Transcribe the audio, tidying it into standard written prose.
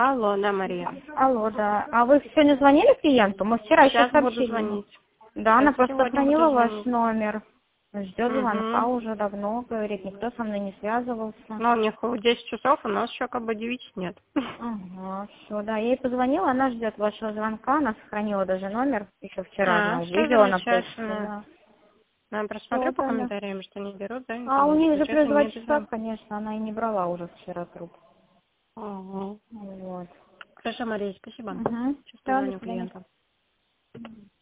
Алло, да, Мария. Алло, да. А вы сегодня звонили клиенту? Мы вчера еще Сейчас буду сообщили. звонить. Да, она Сейчас просто сегодня сохранила буду ваш звонить. номер. Ждет звонка Угу. уже давно, говорит, никто со мной не связывался. Но у них 10 часов, у нас еще как бы 9 нет. Ага, все, да. Я ей позвонила, она ждет вашего звонка, она сохранила даже номер, еще вчера она Все увидела на почте, замечательно. да. Я Все, просмотрю по тогда. комментариям, что не берут, да, А у никого. них же плюс Замечательно, 2 мне часа, обязательно. конечно, она и не брала уже вчера труп. Угу. Вот. Хорошо, Мария, спасибо. Угу. Сейчас Все, до позвоню свидания. клиенту.